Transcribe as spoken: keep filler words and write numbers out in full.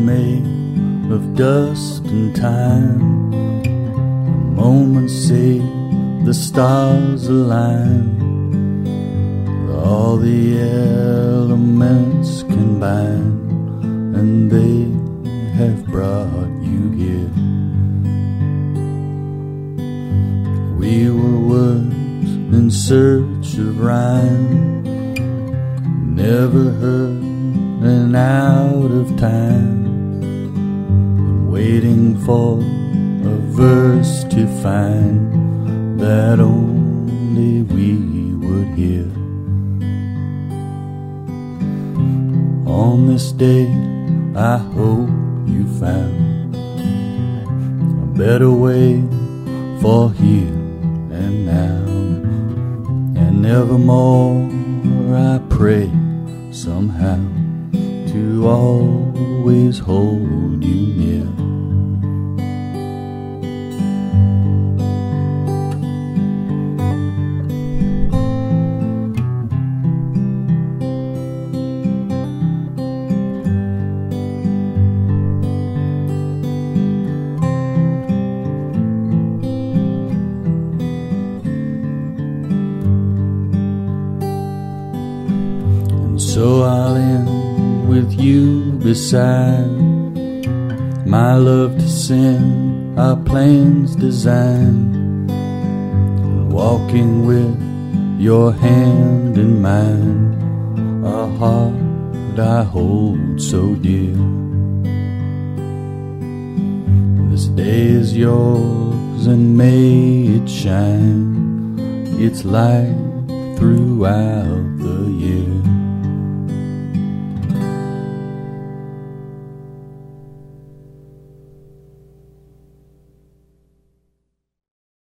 made of dust and time. The moments say the stars align. All the elements combine, and they have brought you here. We were words in search of rhyme, never heard and out of time, and waiting for a verse to find that only we would hear. On this day, I hope you found a better way for here and now, and nevermore I pray somehow to always hold you near. So I'll end with you beside my love to send our plans designed, and walking with your hand in mine, a heart I hold so dear. This day is yours and may it shine its light throughout the year.